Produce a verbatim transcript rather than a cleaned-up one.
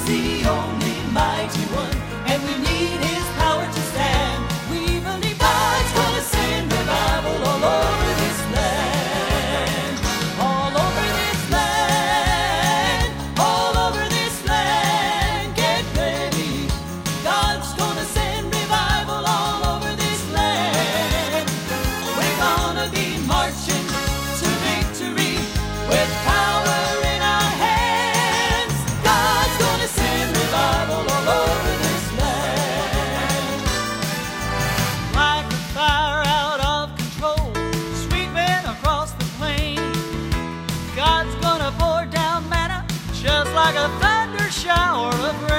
He's the only mighty one, and we need His power to stand. We believe God's gonna send revival all over this land, all over this land, all over this land. Get ready, God's gonna send revival all over this land. We're gonna be marching to victory with power in our hands. God's gonna send revival all over this land. Like a fire out of control, sweeping across the plain, God's gonna pour down manna just like a thunder shower of rain.